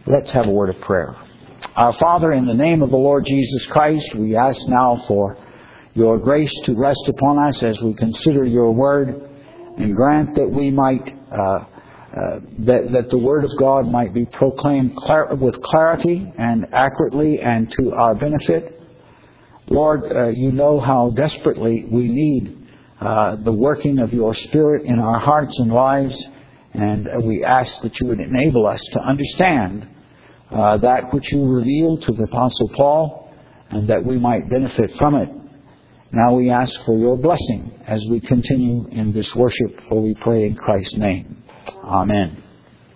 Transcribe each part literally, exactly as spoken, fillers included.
Let's have a word of prayer. Our Father, in the name of the Lord Jesus Christ, we ask now for your grace to rest upon us as we consider your word, and grant that we might, uh, uh, that, that the word of God might be proclaimed clar- with clarity and accurately and to our benefit. Lord, uh, you know how desperately we need uh, the working of your Spirit in our hearts and lives, and we ask that you would enable us to understand uh, that which you revealed to the Apostle Paul, and that we might benefit from it. Now we ask for your blessing as we continue in this worship, for we pray in Christ's name. Amen.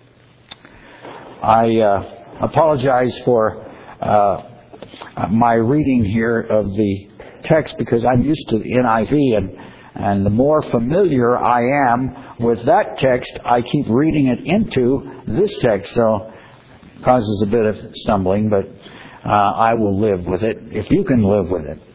I uh, apologize for uh, my reading here of the text, because I'm used to the N I V, and, and the more familiar I am with that text, I keep reading it into this text, so it causes a bit of stumbling, but uh, I will live with it, if you can live with it.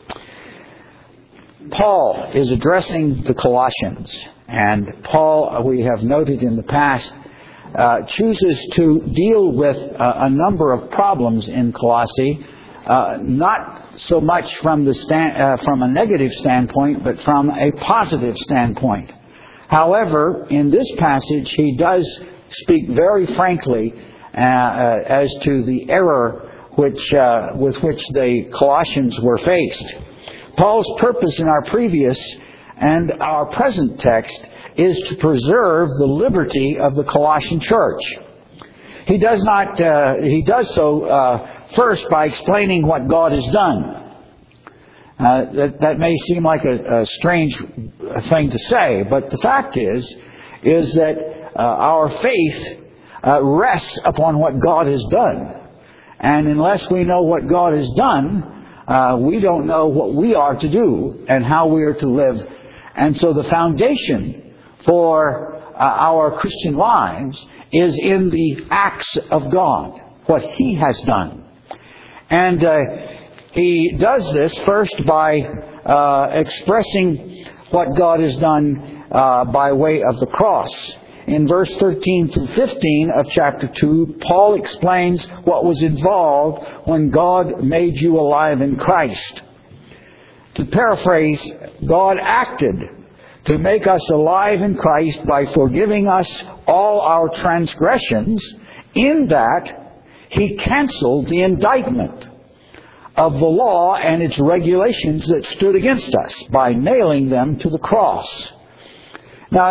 Paul is addressing the Colossians, and Paul, we have noted in the past, uh, chooses to deal with uh, a number of problems in Colossae, uh, not so much from the stand, uh, from a negative standpoint, but from a positive standpoint. However, in this passage, he does speak very frankly uh, uh, as to the error which uh, with which the Colossians were faced. Paul's purpose in our previous and our present text is to preserve the liberty of the Colossian church. He does not. Uh, he does so uh, first by explaining what God has done. Uh, that, that may seem like a, a strange thing to say, but the fact is, is that uh, our faith uh, rests upon what God has done, and unless we know what God has done, Uh, we don't know what we are to do and how we are to live. And so the foundation for uh, our Christian lives is in the acts of God, what He has done. And uh, He does this first by uh, expressing what God has done uh, by way of the cross. In verse thirteen to fifteen of chapter two, Paul explains what was involved when God made you alive in Christ. To paraphrase, God acted to make us alive in Christ by forgiving us all our transgressions, in that He canceled the indictment of the law and its regulations that stood against us by nailing them to the cross. Now,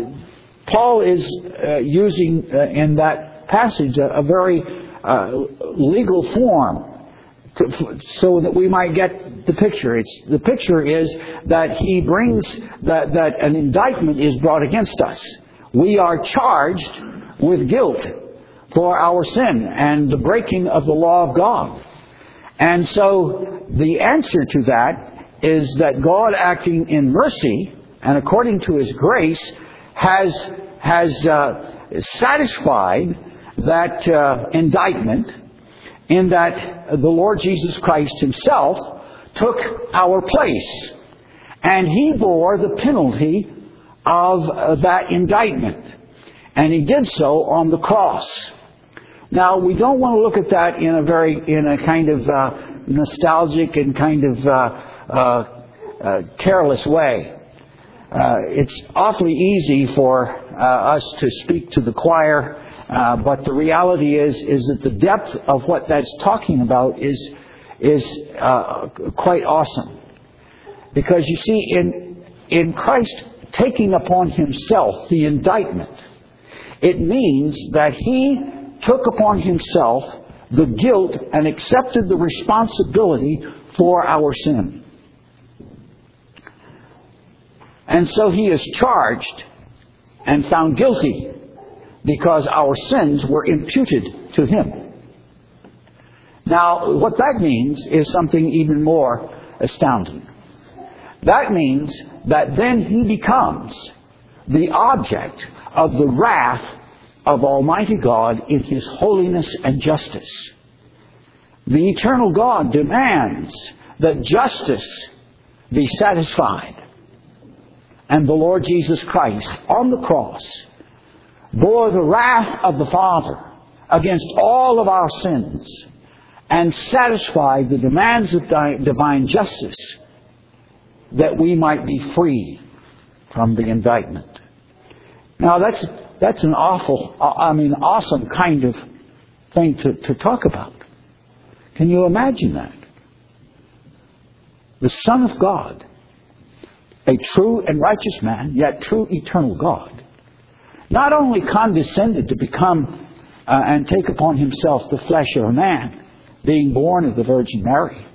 Paul is uh, using uh, in that passage a, a very uh, legal form to, so that we might get the picture. It's, the picture is that he brings that, that an indictment is brought against us. We are charged with guilt for our sin and the breaking of the law of God. And so the answer to that is that God, acting in mercy and according to His grace, has has uh, satisfied that uh, indictment, in that the Lord Jesus Christ Himself took our place, and He bore the penalty of uh, that indictment, and He did so on the cross. Now, we don't want to look at that in a very in a kind of uh, nostalgic and kind of uh, uh, uh, careless way. Uh, it's awfully easy for uh, us to speak to the choir, uh, but the reality is is that the depth of what that's talking about is is uh, quite awesome. Because you see, in in Christ taking upon Himself the indictment, it means that He took upon Himself the guilt and accepted the responsibility for our sin. And so He is charged and found guilty because our sins were imputed to Him. Now, what that means is something even more astounding. That means that then He becomes the object of the wrath of Almighty God in His holiness and justice. The eternal God demands that justice be satisfied. And the Lord Jesus Christ, on the cross, bore the wrath of the Father against all of our sins and satisfy the demands of divine justice that we might be free from the indictment. Now that's that's an awful, I mean, awesome kind of thing to, to talk about. Can you imagine that? The Son of God, a true and righteous man, yet true eternal God, not only condescended to become uh, and take upon himself the flesh of a man, being born of the Virgin Mary.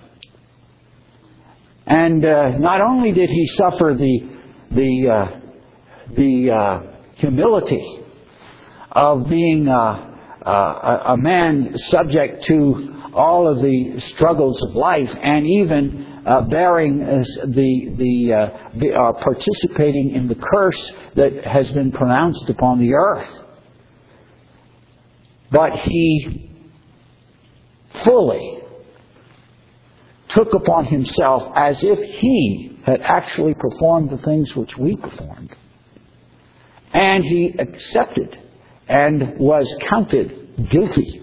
And uh, not only did he suffer the the uh, the uh, humility of being uh, uh, a man subject to all of the struggles of life, and even uh, bearing uh, the the, uh, the uh, participating in the curse that has been pronounced upon the earth, but he fully took upon himself, as if he had actually performed the things which we performed. And he accepted and was counted guilty.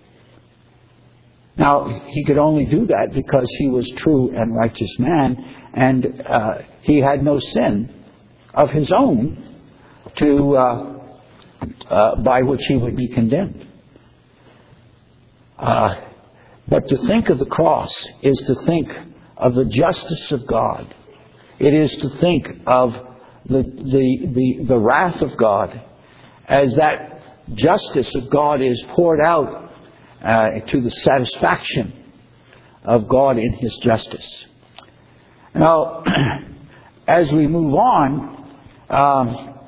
Now, he could only do that because he was true and righteous man, and uh, he had no sin of his own to uh, uh, by which he would be condemned. Uh, But to think of the cross is to think of the justice of God. It is to think of the the the, the wrath of God, as that justice of God is poured out uh, to the satisfaction of God in His justice. Now, as we move on, um,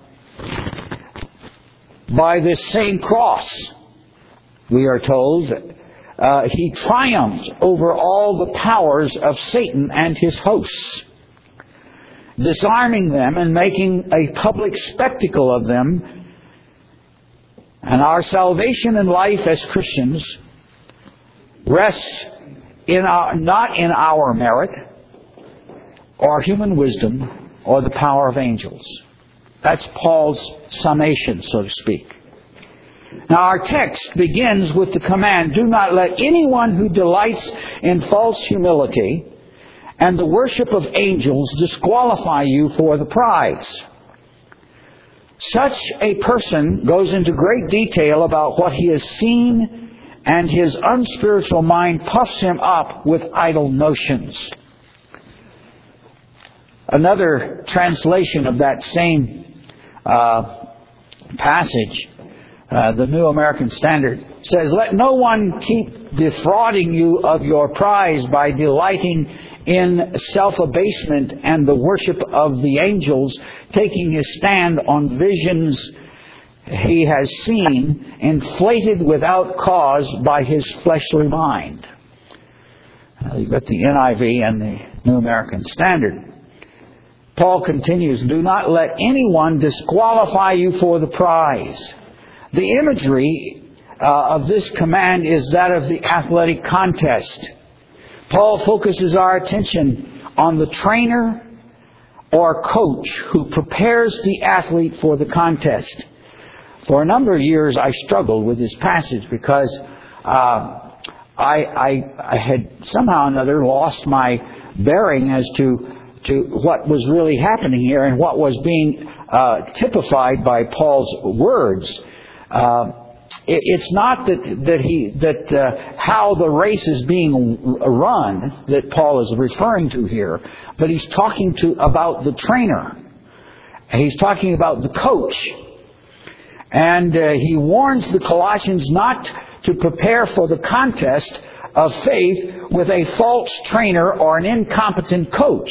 by this same cross, we are told that Uh, he triumphs over all the powers of Satan and his hosts, disarming them and making a public spectacle of them. And our salvation and life as Christians rests in our, not in our merit or human wisdom or the power of angels. That's Paul's summation, so to speak. Now, our text begins with the command, do not let anyone who delights in false humility and the worship of angels disqualify you for the prize. Such a person goes into great detail about what he has seen, and his unspiritual mind puffs him up with idle notions. Another translation of that same uh, passage, Uh, the New American Standard, says, let no one keep defrauding you of your prize by delighting in self-abasement and the worship of the angels, taking his stand on visions he has seen, inflated without cause by his fleshly mind. Uh, you've got the N I V and the New American Standard. Paul continues, do not let anyone disqualify you for the prize. The imagery uh, of this command is that of the athletic contest. Paul focuses our attention on the trainer or coach who prepares the athlete for the contest. For a number of years, I struggled with this passage because uh, I, I, I had somehow or another lost my bearing as to to what was really happening here and what was being uh, typified by Paul's words. Uh, it, it's not that that he that uh, how the race is being run that Paul is referring to here, but he's talking to about the trainer. He's talking about the coach, and uh, he warns the Colossians not to prepare for the contest of faith with a false trainer or an incompetent coach.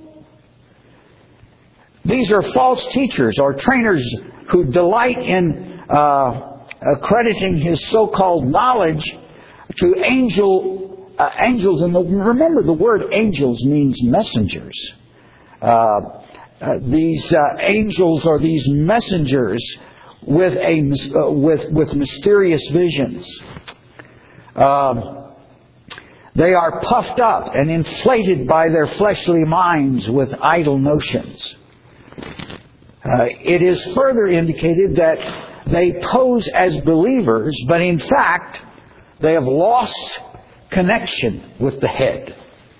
These are false teachers or trainers who delight in Uh, accrediting his so-called knowledge to angel uh, angels. And the, remember, the word angels means messengers. Uh, uh, these uh, angels are these messengers with a uh, with with mysterious visions. Uh, they are puffed up and inflated by their fleshly minds with idle notions. Uh, it is further indicated that they pose as believers, but in fact, they have lost connection with the head.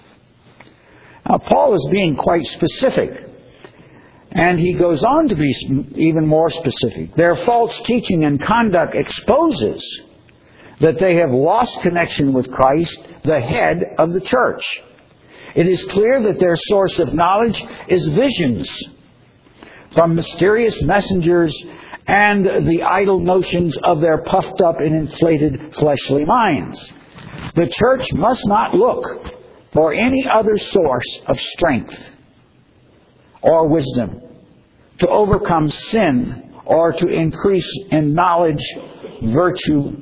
Now, Paul is being quite specific, and he goes on to be even more specific. Their false teaching and conduct exposes that they have lost connection with Christ, the head of the church. It is clear that their source of knowledge is visions from mysterious messengers and the idle notions of their puffed up and inflated fleshly minds. The church must not look for any other source of strength or wisdom to overcome sin or to increase in knowledge, virtue,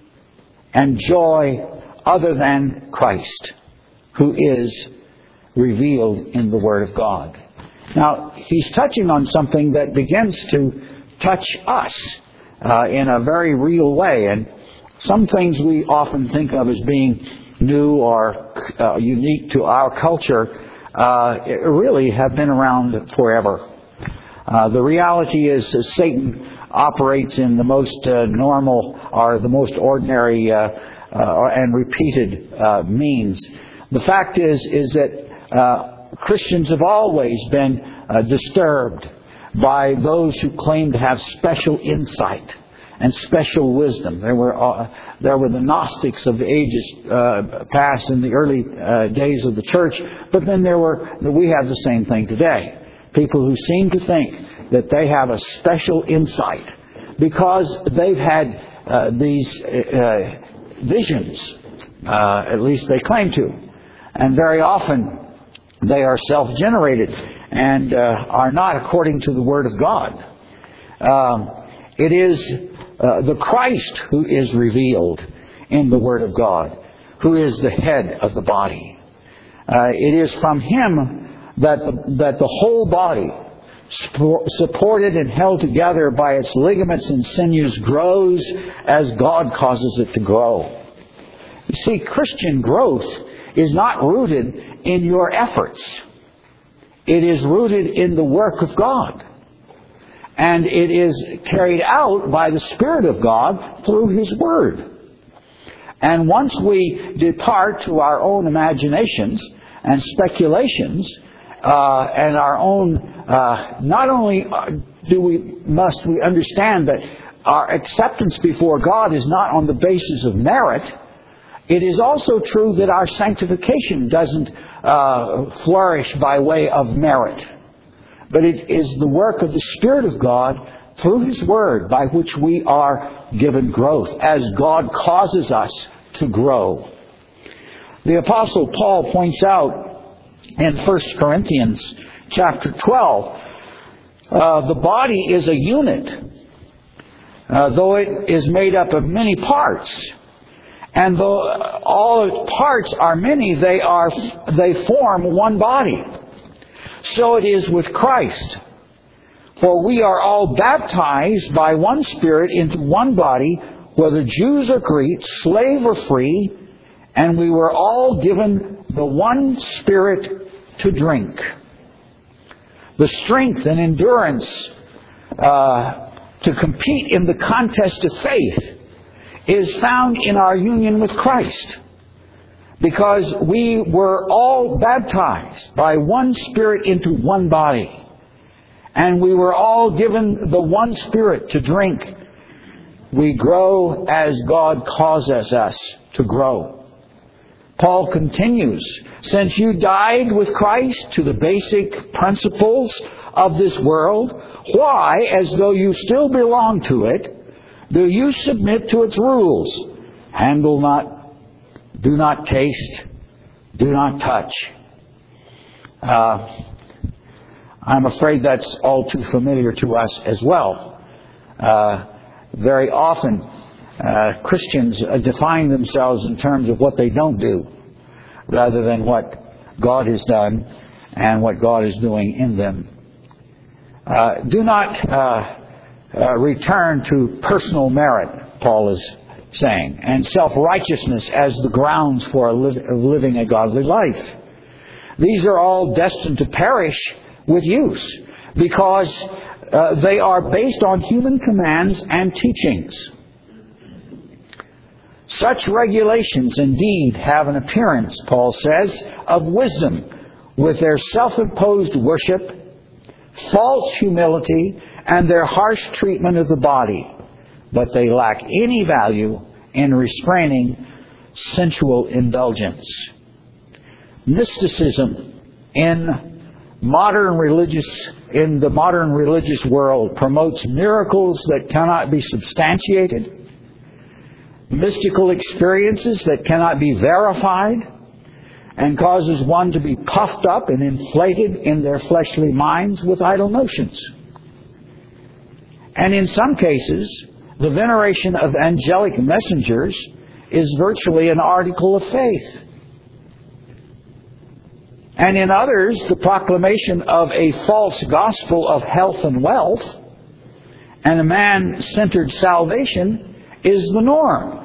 and joy other than Christ, who is revealed in the Word of God. Now, he's touching on something that begins to touch us uh, in a very real way. And some things we often think of as being new or uh, unique to our culture uh, really have been around forever. Uh, the reality is that Satan operates in the most uh, normal or the most ordinary uh, uh, and repeated uh, means. The fact is, is that uh, Christians have always been uh, disturbed by those who claim to have special insight and special wisdom. There were uh, there were the Gnostics of the ages uh, past in the early uh, days of the church, but then there were we have the same thing today. People who seem to think that they have a special insight because they've had uh, these uh, visions, uh, at least they claim to, and very often they are self-generated and uh, are not according to the Word of God. Um, it is uh, the Christ who is revealed in the Word of God, who is the head of the body. Uh, it is from Him that the, that the whole body, supported and held together by its ligaments and sinews, grows as God causes it to grow. You see, Christian growth is not rooted in your efforts. It is rooted in the work of God. And it is carried out by the Spirit of God through His Word. And once we depart to our own imaginations and speculations, uh, and our own, uh, not only do we, must we understand that our acceptance before God is not on the basis of merit, it is also true that our sanctification doesn't uh, flourish by way of merit. But it is the work of the Spirit of God through His Word by which we are given growth, as God causes us to grow. The Apostle Paul points out in First Corinthians chapter twelve, uh, the body is a unit, uh, though it is made up of many parts. And though all parts are many, they are they form one body. So it is with Christ. For we are all baptized by one Spirit into one body, whether Jews or Greeks, slave or free, and we were all given the one Spirit to drink. The strength and endurance uh, to compete in the contest of faith is found in our union with Christ. Because we were all baptized by one Spirit into one body. And we were all given the one Spirit to drink. We grow as God causes us to grow. Paul continues, since you died with Christ to the basic principles of this world, why, as though you still belong to it, do you submit to its rules? Handle not, do not taste, do not touch. Uh, I'm afraid that's all too familiar to us as well. Uh, very often, uh, Christians define themselves in terms of what they don't do, rather than what God has done and what God is doing in them. Uh, do not uh, uh, return to personal merit, Paul is saying, and self-righteousness as the grounds for a li- living a godly life. These are all destined to perish with use, because uh, they are based on human commands and teachings. Such regulations indeed have an appearance, Paul says, of wisdom, with their self-imposed worship, false humility, and their harsh treatment of the body. But they lack any value in restraining sensual indulgence. Mysticism in modern religious, in the modern religious world promotes miracles that cannot be substantiated, mystical experiences that cannot be verified, and causes one to be puffed up and inflated in their fleshly minds with idle notions. And in some cases, the veneration of angelic messengers is virtually an article of faith. And in others, the proclamation of a false gospel of health and wealth and a man-centered salvation is the norm.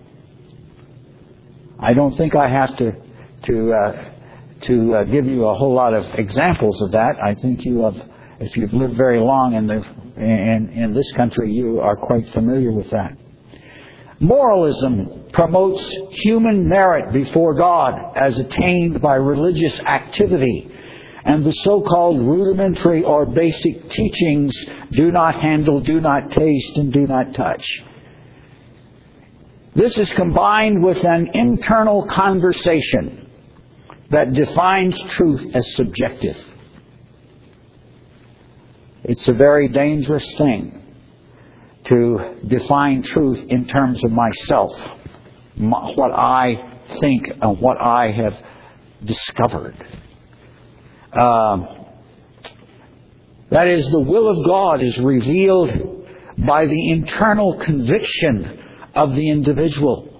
I don't think I have to to uh, to uh, give you a whole lot of examples of that. I think you have, if you've lived very long in the in in this country, you are quite familiar with that. Moralism promotes human merit before God as attained by religious activity, and the so-called rudimentary or basic teachings, do not handle, do not taste, and do not touch. This is combined with an internal conversation that defines truth as subjective. It's a very dangerous thing to define truth in terms of myself, what I think and what I have discovered. Um, that is, the will of God is revealed by the internal conviction of the individual.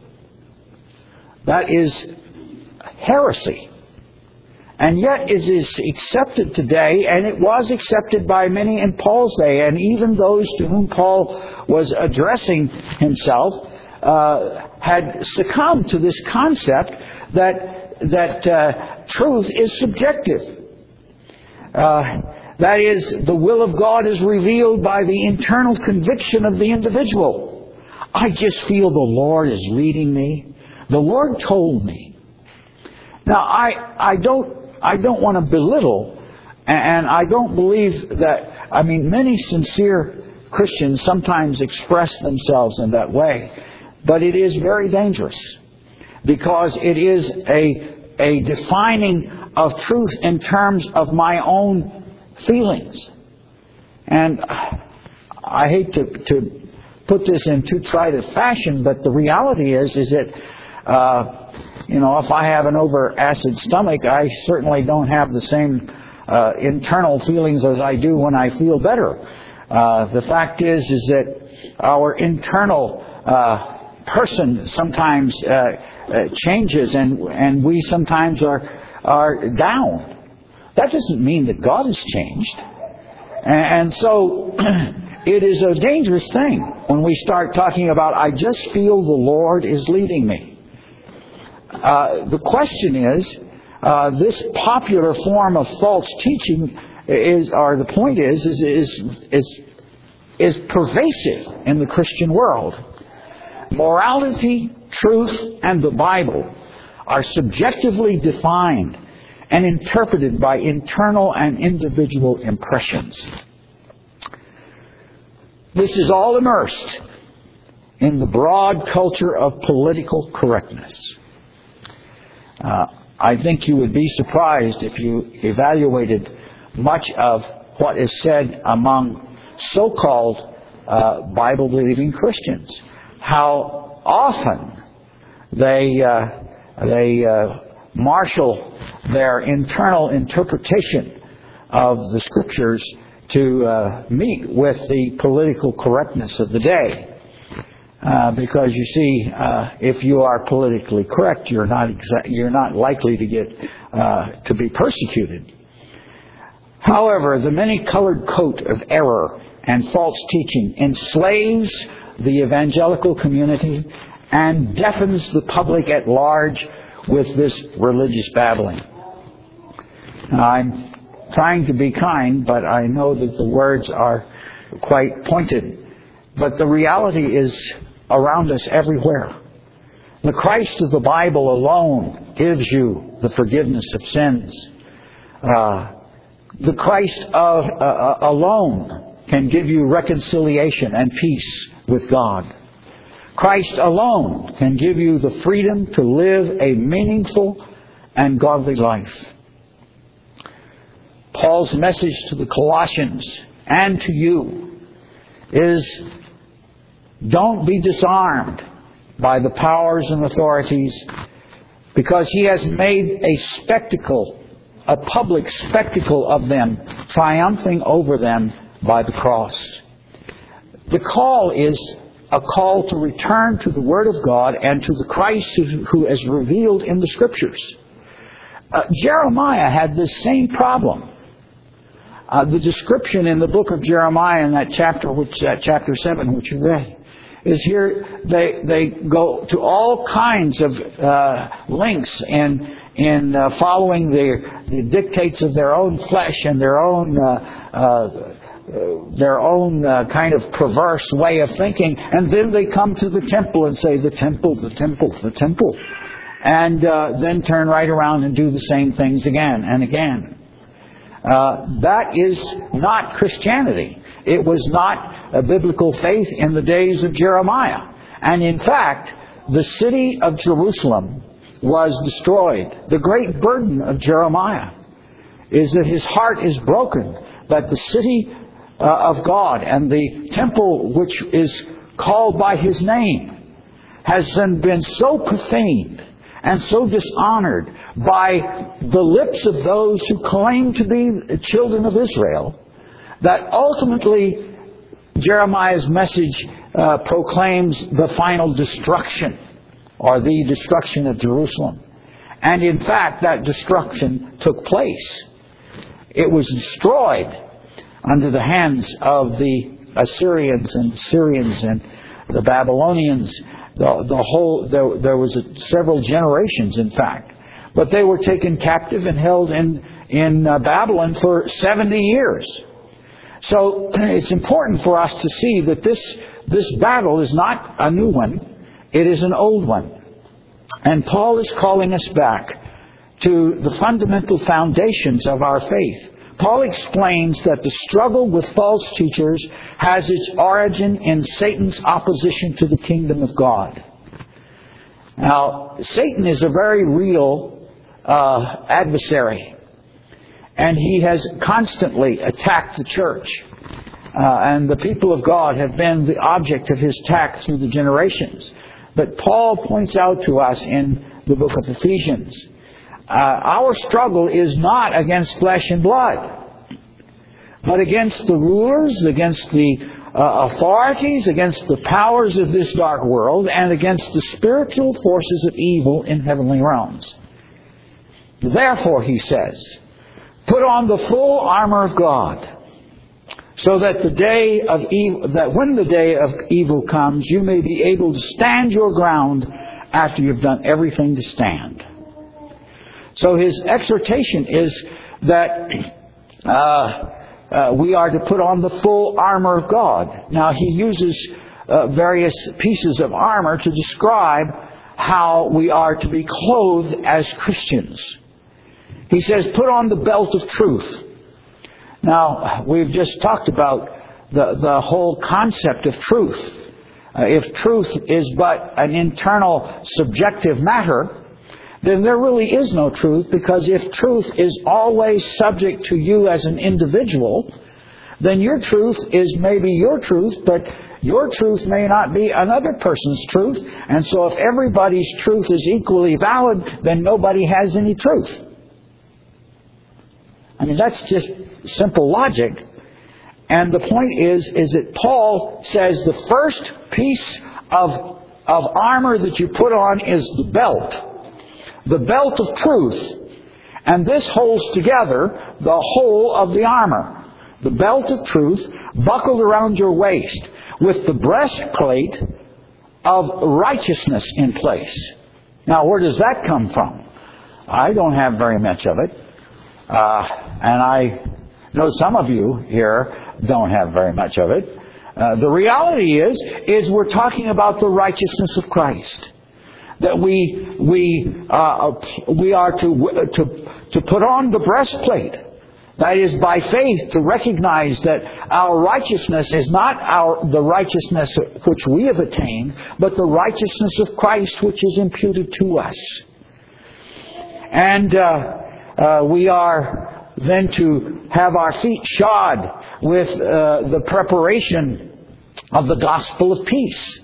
That is heresy. And yet it is accepted today, and it was accepted by many in Paul's day, and even those to whom Paul was addressing himself uh, had succumbed to this concept that that uh, truth is subjective. Uh, that is, the will of God is revealed by the internal conviction of the individual. I just feel the Lord is leading me. The Lord told me. Now, I I don't I don't want to belittle, and I don't believe that. I mean, many sincere Christians sometimes express themselves in that way, but it is very dangerous because it is a a defining of truth in terms of my own feelings, and I hate to to. put this in too trite a fashion, but the reality is, is that, uh, you know, if I have an over acid stomach, I certainly don't have the same uh, internal feelings as I do when I feel better. Uh, the fact is, is that our internal uh, person sometimes uh, uh, changes, and and we sometimes are are down. That doesn't mean that God has changed, and, and so. It is a dangerous thing when we start talking about, I just feel the Lord is leading me. Uh, the question is, uh, this popular form of false teaching is, or the point is, is, is, is, is pervasive in the Christian world. Morality, truth, and the Bible are subjectively defined and interpreted by internal and individual impressions. This is all immersed in the broad culture of political correctness. Uh, I think you would be surprised if you evaluated much of what is said among so-called uh, Bible-believing Christians. How often they uh, they uh, marshal their internal interpretation of the Scriptures to uh, meet with the political correctness of the day. Uh, because you see, uh, if you are politically correct, you're not exa- you're not likely to get uh, to be persecuted. However, the many-colored coat of error and false teaching enslaves the evangelical community and deafens the public at large with this religious babbling. Now, I'm trying to be kind, but I know that the words are quite pointed. But the reality is around us everywhere. The Christ of the Bible alone gives you the forgiveness of sins. Uh, the Christ of, uh, alone can give you reconciliation and peace with God. Christ alone can give you the freedom to live a meaningful and godly life. Paul's message to the Colossians and to you is, don't be disarmed by the powers and authorities, because he has made a spectacle, a public spectacle of them, triumphing over them by the cross. The call is a call to return to the Word of God and to the Christ who is revealed in the Scriptures. Uh, Jeremiah had this same problem. Uh, the description in the book of Jeremiah in that chapter, which uh, chapter seven, which you read, is here. They they go to all kinds of uh, links in in uh, following the, the dictates of their own flesh and their own uh, uh, their own uh, kind of perverse way of thinking, and then they come to the temple and say, "The temple, the temple, the temple," and uh, then turn right around and do the same things again and again. Uh, that is not Christianity. It was not a biblical faith in the days of Jeremiah. And in fact, the city of Jerusalem was destroyed. The great burden of Jeremiah is that his heart is broken, that the city uh, of God and the temple which is called by his name has been so profaned and so dishonored by the lips of those who claim to be children of Israel, that ultimately Jeremiah's message uh, proclaims the final destruction, or the destruction of Jerusalem. And in fact, that destruction took place. It was destroyed under the hands of the Assyrians and the Syrians and the Babylonians. The, the whole there, there was a, several generations, in fact, but they were taken captive and held in in uh, Babylon for seventy years. So it's important for us to see that this this battle is not a new one; it is an old one. And Paul is calling us back to the fundamental foundations of our faith. Paul explains that the struggle with false teachers has its origin in Satan's opposition to the kingdom of God. Now, Satan is a very real uh, adversary, and he has constantly attacked the church. Uh, and the people of God have been the object of his attack through the generations. But Paul points out to us in the book of Ephesians, Uh, our struggle is not against flesh and blood, but against the rulers, against the uh, authorities, against the powers of this dark world, and against the spiritual forces of evil in heavenly realms. Therefore, he says, put on the full armor of God, so that the day of evil, that when the day of evil comes, you may be able to stand your ground after you've done everything to stand. So his exhortation is that uh, uh, we are to put on the full armor of God. Now, he uses uh, various pieces of armor to describe how we are to be clothed as Christians. He says, put on the belt of truth. Now, we've just talked about the, the whole concept of truth. Uh, if truth is but an internal subjective matter, then there really is no truth, because if truth is always subject to you as an individual, then your truth is maybe your truth, but your truth may not be another person's truth. And so if everybody's truth is equally valid, then nobody has any truth. I mean, that's just simple logic. And the point is, is that Paul says the first piece of, of armor that you put on is the belt. The belt of truth. And this holds together the whole of the armor. The belt of truth buckled around your waist with the breastplate of righteousness in place. Now, where does that come from? I don't have very much of it. Uh, and I know some of you here don't have very much of it. Uh, the reality is, is we're talking about the righteousness of Christ. That we we uh, we are to to to put on the breastplate. That is, by faith, to recognize that our righteousness is not our the righteousness which we have attained, but the righteousness of Christ which is imputed to us. And uh, uh, we are then to have our feet shod with uh, the preparation of the gospel of peace.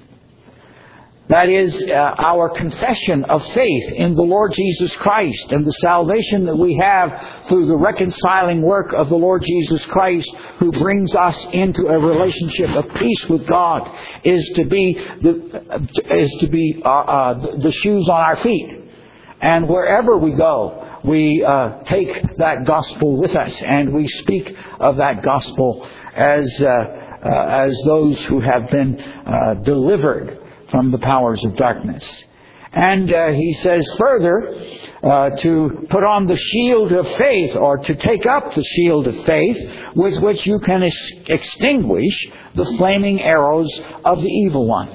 That is uh, our confession of faith in the Lord Jesus Christ and the salvation that we have through the reconciling work of the Lord Jesus Christ, who brings us into a relationship of peace with God, is to be the is to be uh, uh, the shoes on our feet. And wherever we go, we uh, take that gospel with us, and we speak of that gospel as uh, uh, as those who have been uh, delivered from the powers of darkness. And uh, he says further uh, to put on the shield of faith, or to take up the shield of faith with which you can ex- extinguish the flaming arrows of the evil one.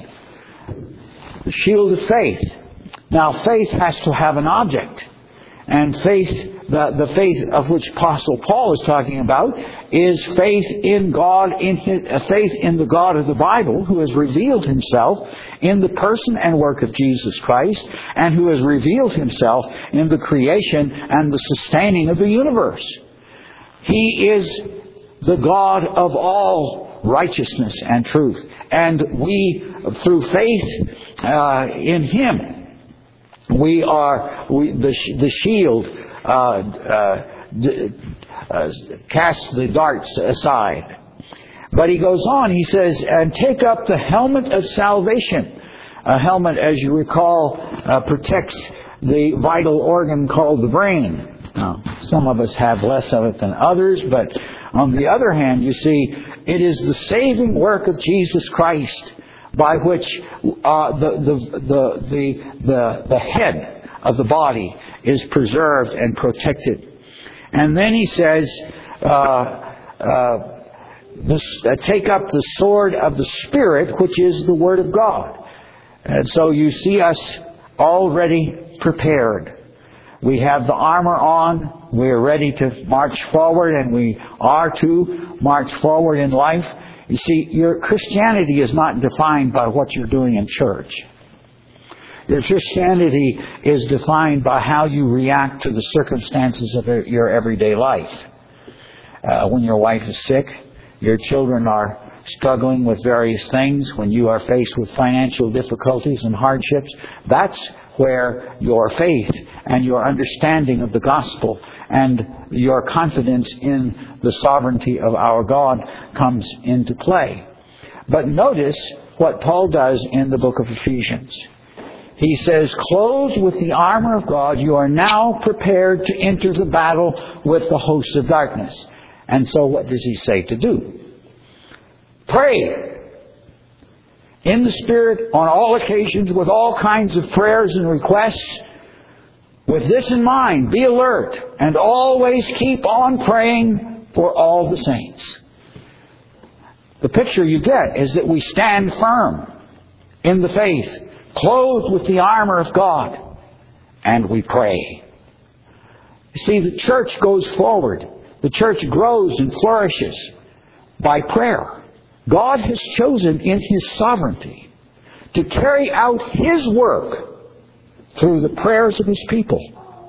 The shield of faith. Now, faith has to have an object. And faith, the, the faith of which Apostle Paul is talking about, is faith in God, in his, uh, faith in the God of the Bible, who has revealed Himself in the person and work of Jesus Christ, and who has revealed Himself in the creation and the sustaining of the universe. He is the God of all righteousness and truth, and we, through faith uh, in Him, We are we, the the shield uh, uh, d- uh, casts the darts aside. But he goes on. He says, "And take up the helmet of salvation." A helmet, as you recall, uh, protects the vital organ called the brain. Now, some of us have less of it than others, but on the other hand, you see, it is the saving work of Jesus Christ, by which uh, the, the, the, the, the, the head of the body is preserved and protected. And then he says, uh, uh, this, uh, take up the sword of the Spirit, which is the Word of God. And so you see us already prepared. We have the armor on. We are ready to march forward, and we are to march forward in life. You see, your Christianity is not defined by what you're doing in church. Your Christianity is defined by how you react to the circumstances of your everyday life. Uh, when your wife is sick, your children are struggling with various things, when you are faced with financial difficulties and hardships, that's where your faith and your understanding of the gospel and your confidence in the sovereignty of our God comes into play. But notice what Paul does in the book of Ephesians. He says, clothed with the armor of God, you are now prepared to enter the battle with the hosts of darkness. And so what does he say to do? Pray in the Spirit on all occasions with all kinds of prayers and requests. With this in mind, be alert and always keep on praying for all the saints. The picture you get is that we stand firm in the faith, clothed with the armor of God, and we pray. You see, the church goes forward. The church grows and flourishes by prayer. God has chosen in His sovereignty to carry out His work through the prayers of His people.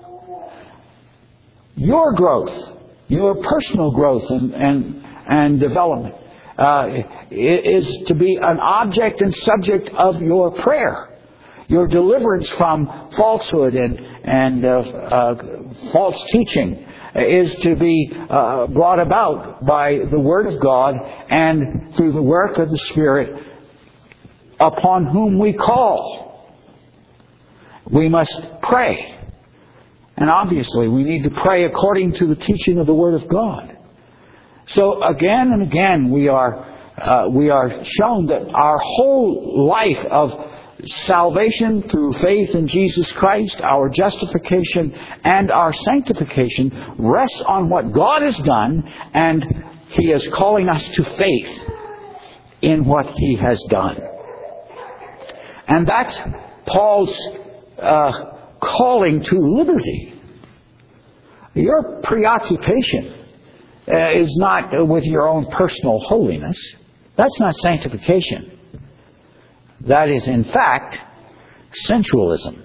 Your growth, your personal growth and, and, and development uh, is to be an object and subject of your prayer. Your deliverance from falsehood and, and uh, uh, false teaching is to be uh, brought about by the Word of God and through the work of the Spirit upon whom we call. We must pray. And obviously we need to pray according to the teaching of the Word of God. So again and again we are uh, we are shown that our whole life of salvation through faith in Jesus Christ, our justification and our sanctification rests on what God has done and He is calling us to faith in what He has done. And that's Paul's uh, calling to liberty. Your preoccupation uh, is not with your own personal holiness. That's not sanctification. That is, in fact, sensualism.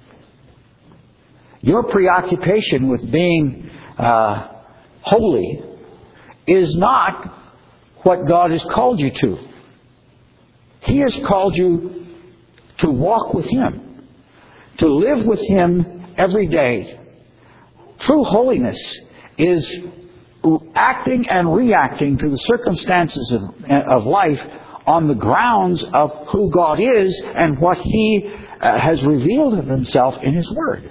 Your preoccupation with being uh, holy is not what God has called you to. He has called you to walk with Him, to live with Him every day. True holiness is acting and reacting to the circumstances of, of life on the grounds of who God is and what He uh, has revealed of Himself in His Word.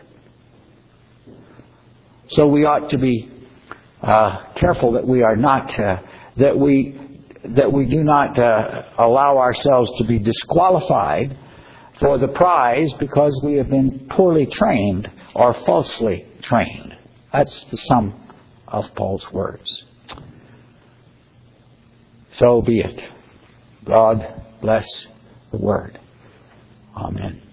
So we ought to be uh, careful that we are not uh, that we that we do not uh, allow ourselves to be disqualified for the prize because we have been poorly trained or falsely trained. That's the sum of Paul's words. So be it. God bless the Word. Amen.